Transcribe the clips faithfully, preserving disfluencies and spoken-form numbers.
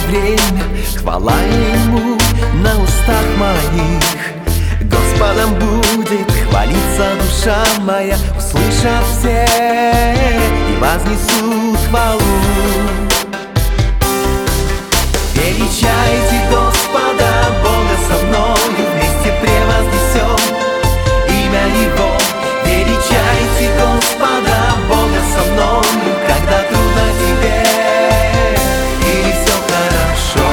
время, хвала Ему на устах моих. Господом будет хвалиться душа моя, услышат все и вознесут хвалу. Величайте Господа, Бога со мною, вместе превознесем имя Его. Величайте Господа, Бога со мною, когда трудно тебе или все хорошо.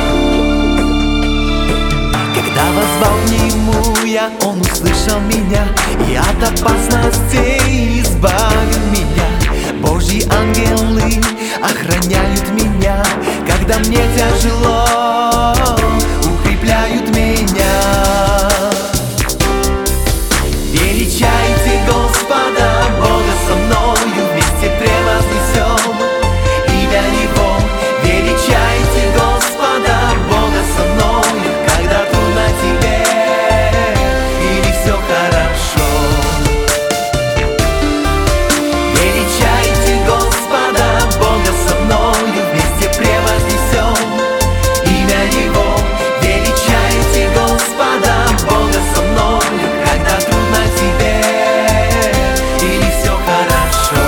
Когда возвал к Нему я, Он услышал меня и от опасностей избавил меня. Божьи ангелы охраняют меня, когда мне тяжело, укрепляют меня. Величайте Господа, Бога со мною, вместе превознесем имя Его. Величайте Господа, Бога со мною, когда трудно тебе или все хорошо. Величайте Господа, Бога со мною, вместе превознесем имя Его. Величайте Господа, Бога со мною, когда трудно тебе или все хорошо.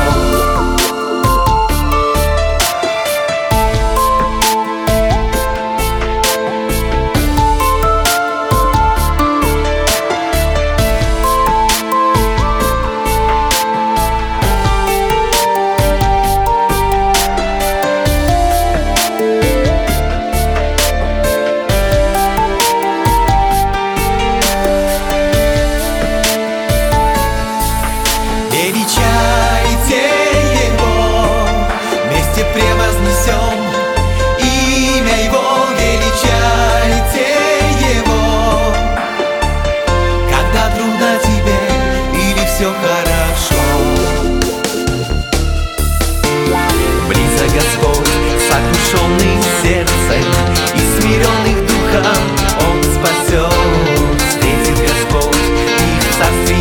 Величайте Его, вместе превознесем имя Его. Величайте Его, когда трудно тебе или все хорошо. Близок Господь, сокрушенный сердцем и смиренных духом Он спасет. Встретит Господь их в царстве